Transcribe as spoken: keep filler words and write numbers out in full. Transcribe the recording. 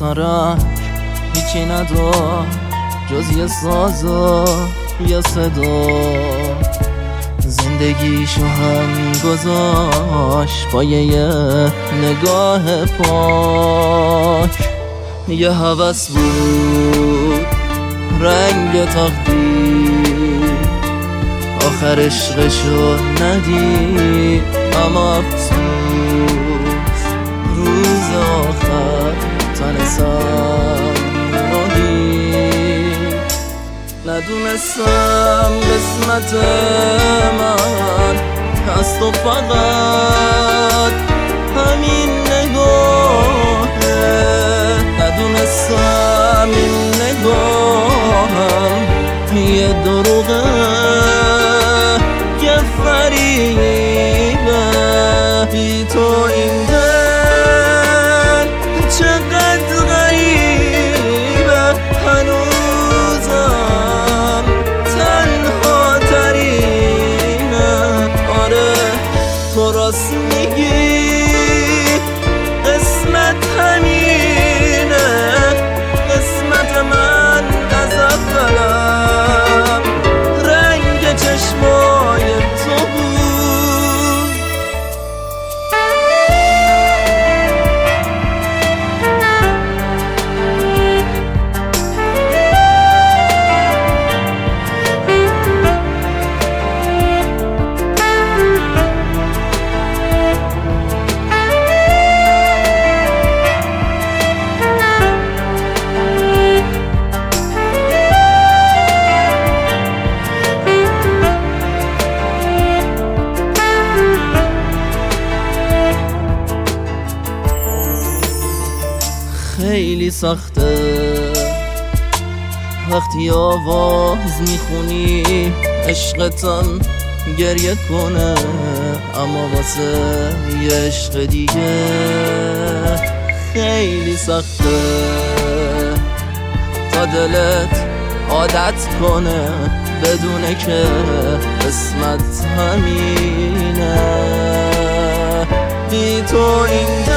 سرک هیچی ندار جز یه ساز و یه صدا، زندگیشو هم گذاشت با یه نگاه پاک. یه هوس بود رنگ تقدیر، آخر عشقشو ندید اما افسوس، روز آخر تن سر رو دید. ندونستم قسمت من هست و فقط همین نگاهه، ندونستم این نگاهم یه دروغه، یه فریبه. بی تو این دل چقدر غریبه، هنوزم تنها ترینه. آره تو راست میگی قسمت همینه، قسمت من از اولم رنگ چشمای تو بود. خیلی سخته وقتی آواز میخونی عشقتم گریه کنه، اما واسه یه عشق دیگه خیلی سخته تا دلت عادت کنه بدونه که قسمت همینه. بی تو این